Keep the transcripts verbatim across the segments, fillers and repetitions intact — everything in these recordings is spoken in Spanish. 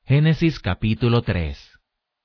Génesis capítulo tres.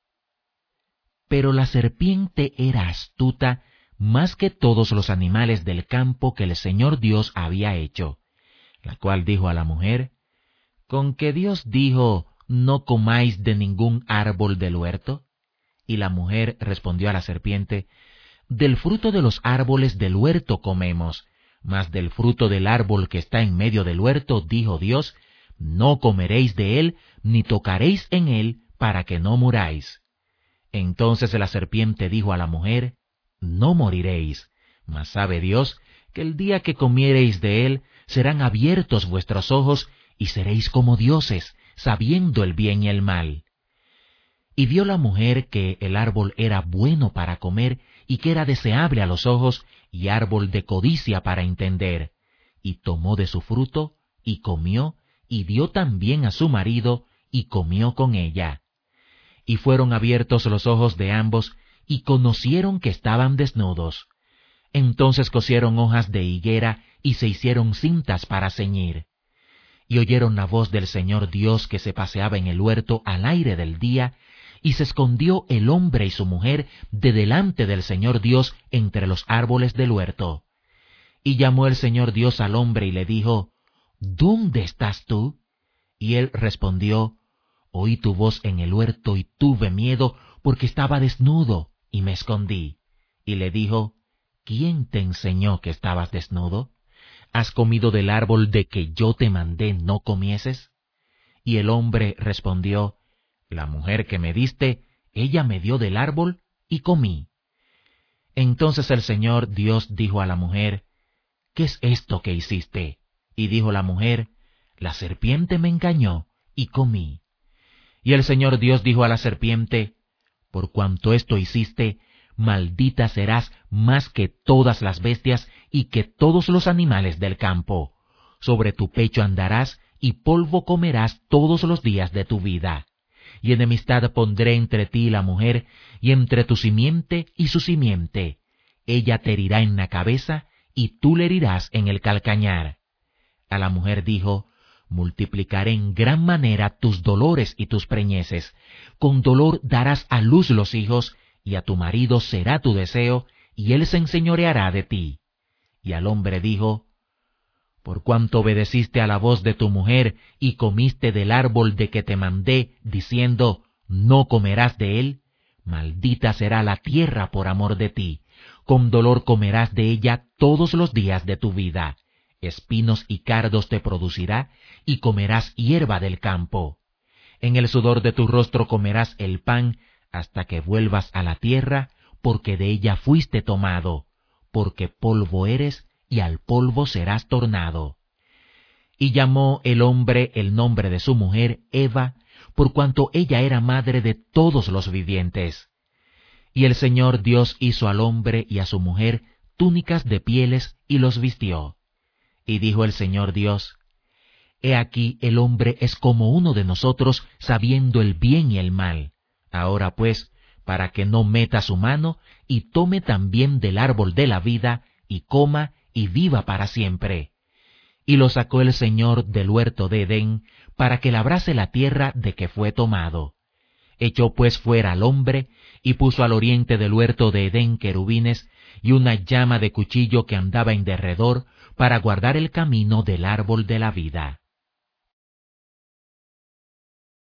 Pero la serpiente era astuta más que todos los animales del campo que el Señor Dios había hecho, la cual dijo a la mujer: ¿Con que Dios dijo, no comáis de ningún árbol del huerto? Y la mujer respondió a la serpiente: Del fruto de los árboles del huerto comemos, mas del fruto del árbol que está en medio del huerto, dijo Dios, no comeréis de él, ni tocaréis en él, para que no muráis. Entonces la serpiente dijo a la mujer: No moriréis, mas sabe Dios que el día que comiereis de él, serán abiertos vuestros ojos, y seréis como dioses, sabiendo el bien y el mal. Y vio la mujer que el árbol era bueno para comer, y que era deseable a los ojos, y árbol de codicia para entender. Y tomó de su fruto, y comió, y dio también a su marido, y comió con ella. Y fueron abiertos los ojos de ambos, y conocieron que estaban desnudos. Entonces cosieron hojas de higuera, y se hicieron cintas para ceñir. Y oyeron la voz del Señor Dios que se paseaba en el huerto al aire del día, y se escondió el hombre y su mujer de delante del Señor Dios entre los árboles del huerto. Y llamó el Señor Dios al hombre y le dijo: ¿Dónde estás tú? Y él respondió: Oí tu voz en el huerto y tuve miedo, porque estaba desnudo, y me escondí. Y le dijo: ¿Quién te enseñó que estabas desnudo? ¿Has comido del árbol de que yo te mandé no comieses? Y el hombre respondió: La mujer que me diste, ella me dio del árbol, y comí. Entonces el Señor Dios dijo a la mujer: ¿Qué es esto que hiciste? Y dijo la mujer: La serpiente me engañó, y comí. Y el Señor Dios dijo a la serpiente: Por cuanto esto hiciste, maldita serás más que todas las bestias y que todos los animales del campo. Sobre tu pecho andarás, y polvo comerás todos los días de tu vida. Y enemistad pondré entre ti y la mujer, y entre tu simiente y su simiente. Ella te herirá en la cabeza, y tú le herirás en el calcañar. A la mujer dijo: Multiplicaré en gran manera tus dolores y tus preñeces. Con dolor darás a luz los hijos, y a tu marido será tu deseo, y él se enseñoreará de ti. Y al hombre dijo: Por cuanto obedeciste a la voz de tu mujer, y comiste del árbol de que te mandé, diciendo, no comerás de él, maldita será la tierra por amor de ti. Con dolor comerás de ella todos los días de tu vida. Espinos y cardos te producirá, y comerás hierba del campo. En el sudor de tu rostro comerás el pan, hasta que vuelvas a la tierra, porque de ella fuiste tomado, porque polvo eres, y al polvo serás tornado. Y llamó el hombre el nombre de su mujer Eva, por cuanto ella era madre de todos los vivientes. Y el Señor Dios hizo al hombre y a su mujer túnicas de pieles, y los vistió. Y dijo el Señor Dios: He aquí el hombre es como uno de nosotros, sabiendo el bien y el mal. Ahora pues, para que no meta su mano, y tome también del árbol de la vida, y coma, y viva para siempre. Y lo sacó el Señor del huerto de Edén, para que labrase la tierra de que fue tomado. Echó pues fuera al hombre, y puso al oriente del huerto de Edén querubines, y una llama de cuchillo que andaba en derredor, para guardar el camino del árbol de la vida.